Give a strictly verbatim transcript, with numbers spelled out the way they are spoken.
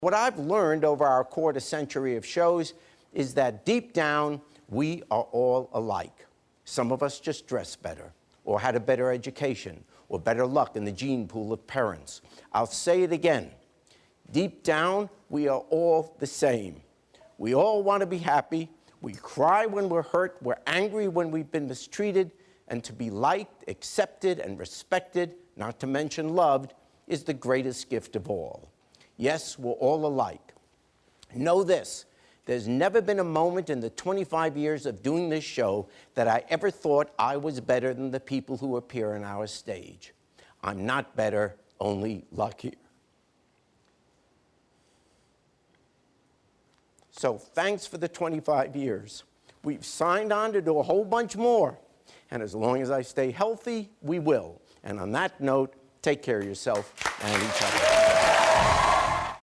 What I've learned over our quarter century of shows is that deep down, we are all alike. Some of us just dress better, or had a better education, or better luck in the gene pool of parents. I'll say it again. Deep down, we are all the same. We all want to be happy. We cry when we're hurt. We're angry when we've been mistreated. And to be liked, accepted, and respected, not to mention loved, is the greatest gift of all. Yes, we're all alike. Know this, there's never been a moment in the twenty-five years of doing this show that I ever thought I was better than the people who appear on our stage. I'm not better, only luckier. So thanks for the twenty-five years. We've signed on to do a whole bunch more. And as long as I stay healthy, we will. And on that note, take care of yourself and each other.